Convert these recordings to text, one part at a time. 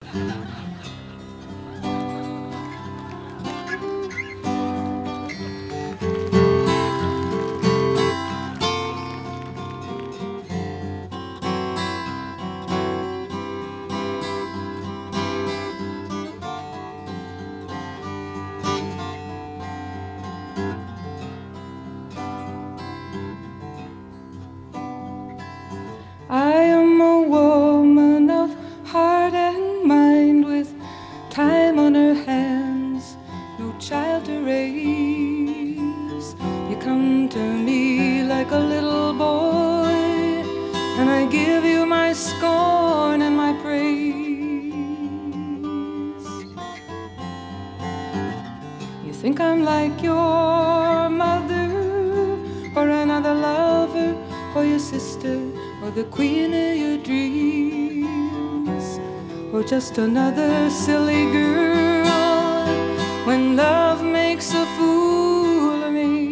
I am a woman of heart and mind, with time on her hands, no child to raise. You come to me like a little boy, and I give you my scorn and my praise. You think I'm like your mother, or another lover, or your sister, or the queen of your dreams, or just another silly girl when love makes a fool of me.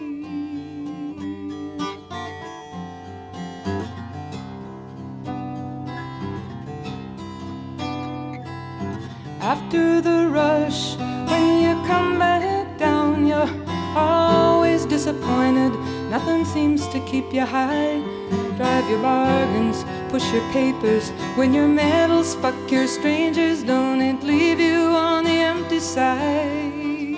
After the rush, when you come back down, you're always disappointed. Nothing seems to keep you high. Drive your bargains, push your papers, win your medals, fuck your strangers, don't it leave you on the empty side?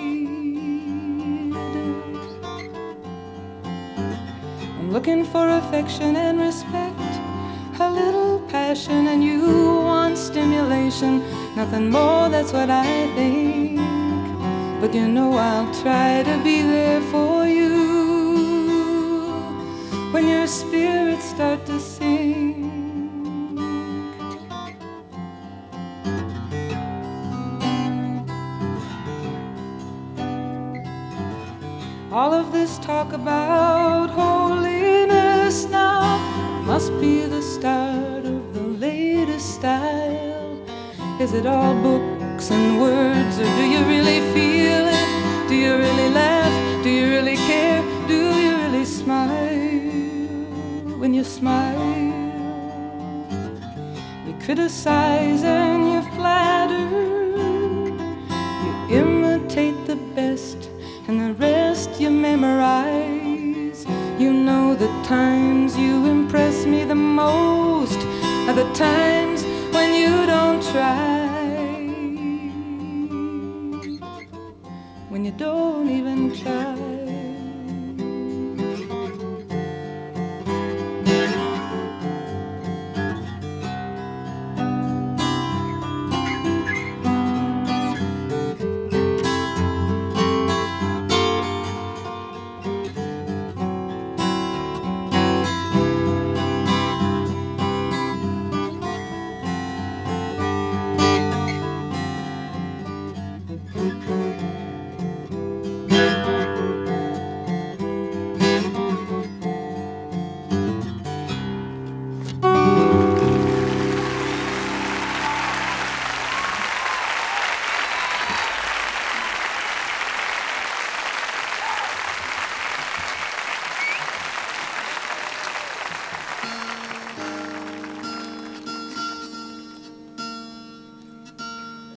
I'm looking for affection and respect, a little passion, and you want stimulation, nothing more, that's what I think. But you know I'll try to be there for you when your spirits start to sink. All of this talk about holiness now must be the start of the latest style. Is it all books and words, or do you really feel it? Do you really laugh? Do you really care? Do you really smile? When you smile, you criticize and you flatter, you imitate the best, and the rest you memorize. You know the times you impress me the most are the times when you don't try.